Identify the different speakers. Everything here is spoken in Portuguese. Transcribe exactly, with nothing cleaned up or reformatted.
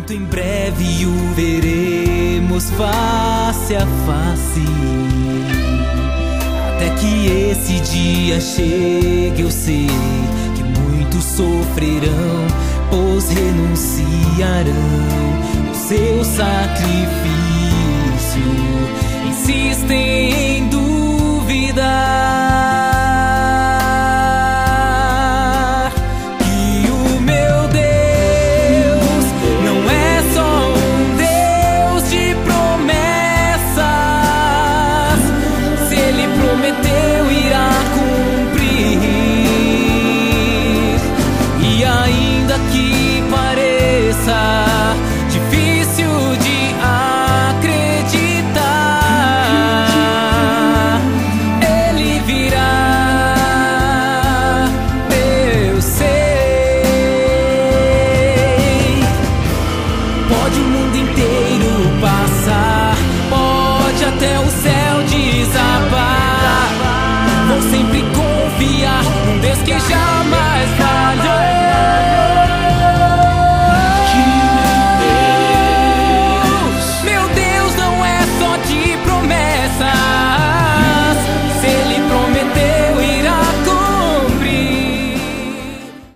Speaker 1: Muito em breve o veremos face a face. Até que esse dia chegue, eu sei que muitos sofrerão, pois renunciarão o seu sacrifício. Insistem em duvidar,